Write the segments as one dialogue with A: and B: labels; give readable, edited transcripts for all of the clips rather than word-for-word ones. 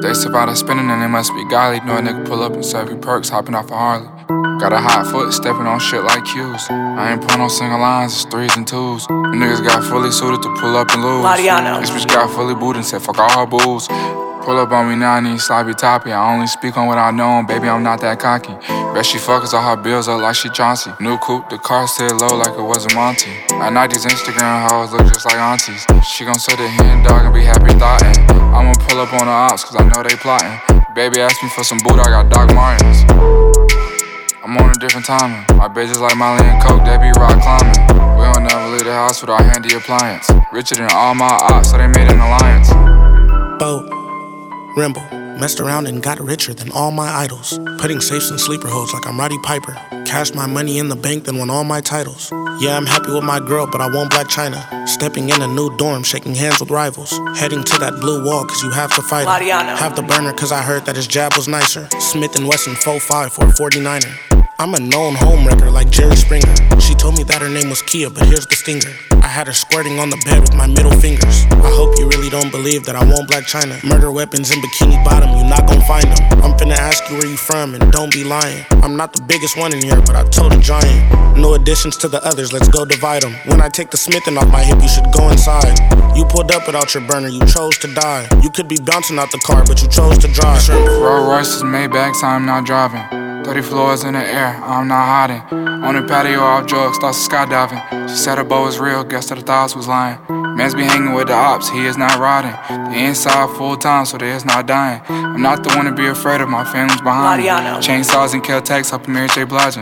A: They survive spinning and they must be godly. Know a nigga pull up and serve you perks, hopping off a Harley. Got a hot foot, stepping on shit like cues. I ain't pulling no single lines, it's threes and twos. The niggas got fully suited to pull up and lose.
B: Mariano.
A: This bitch got fully booted and said fuck all her booze. Pull up on me now, I need sloppy toppy. I only speak on what I know, baby, I'm not that cocky. Bet she fuckers all her bills up like she Chauncey. New coupe, the car still low like it was a Monty. At night these Instagram hoes look just like aunties. She gon' sit the hen dog and be happy thoughtin'. I'ma pull up on the ops cause I know they plotting. Baby asked me for some boot, I got Doc Martens. I'm on a different timing. My bitches like Molly and Coke, they be rock climbing. We don't never leave the house without handy appliance. Richer than all my ops, so they made an alliance.
C: Boat, Rimble, messed around and got richer than all my idols. Putting safes in sleeper holes like I'm Roddy Piper. Cashed my money in the bank, then won all my titles. Yeah, I'm happy with my girl, but I won't Black China. Stepping in a new dorm, shaking hands with rivals. Heading to that blue wall, cause you have to fight it.
B: Mariano.
C: Have the burner, cause I heard that his jab was nicer. Smith & Wesson 4.5 for a 49er. I'm a known homewrecker like Jerry Springer. She told me that her name was Kia, but here's the stinger. I had her squirting on the bed with my middle fingers. I hope you really don't believe that I won't Black China. Murder weapons in Bikini Bottom, you not gon' find them. I'm finna ask you where you from and don't be lying. I'm not the biggest one in here, but I told a giant. No additions to the others, let's go divide them. When I take the Smithin' off my hip, you should go inside. You pulled up without your burner, you chose to die. You could be bouncing out the car, but you chose to drive.
A: Rolls Royces, Maybachs, I'm not driving. 30 floors in the air, I'm not hiding. On the patio off drugs, starts skydiving. She said her bow was real, guess that the thoughts was lying. Mans be hanging with the ops, he is not riding. The inside full time, so there is not dying. I'm not the one to be afraid of, my family's behind me. Chainsaws and Kel-Tex, helping Mary J. Blige.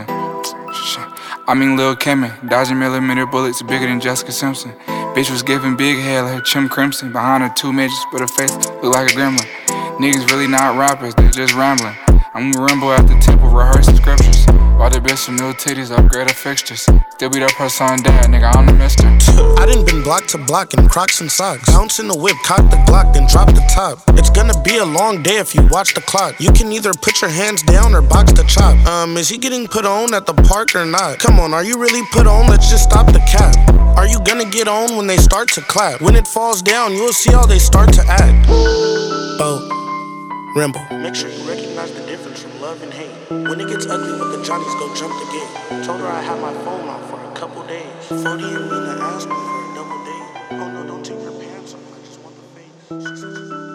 A: I mean Lil' Kimmy, dodging millimeter bullets bigger than Jessica Simpson. Bitch was giving big head like her Chim Crimson. Behind her two midgets, but her face look like a gremlin. Niggas really not rappers, they just rambling. I'm a Rimble at the tip of rehearsing scriptures. Bought the bitch some new titties, upgrade her fixtures. Still beat up her son dad, nigga, I'm the mister.
C: I done been block to block in Crocs and socks. Bounce in the whip, cock the Glock, then drop the top. It's gonna be a long day if you watch the clock. You can either put your hands down or box the chop. Is he getting put on at the park or not? Come on, are you really put on? Let's just stop the cap. Are you gonna get on when they start to clap? When it falls down, you'll see how they start to act. Boat, Rimble. Make sure you recognize the difference from love and hate. When it gets ugly with the Johnnies, go jump the gate. Told her I had my phone off for a couple days. 40 and Lena asked me for a double date. Oh no, don't take your pants off, I just want the face.